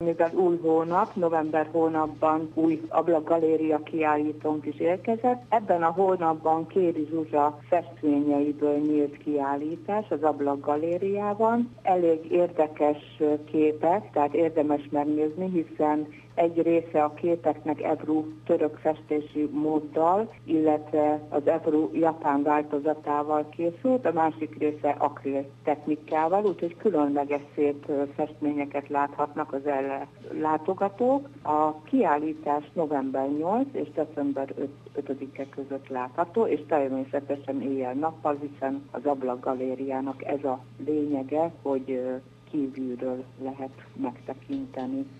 mivel új hónap, november hónapban új ablakgaléria kiállítónk is érkezett. Ebben a hónapban Kéri Zsuzsa festményeiből nyílt kiállítás az ablakgalériában. Elég érdekes képek, tehát érdemes megnézni, hiszen egy része a képeknek Ebru török festési móddal, illetve az Ebru japán változatával készült, a másik része akril technikával, úgyhogy különleges szép festményeket láthatnak az látogatók. A kiállítás november 8 és december 5-e között látható, és természetesen éjjel-nappal, hiszen az ablakgalériának ez a lényege, hogy kívülről lehet megtekinteni.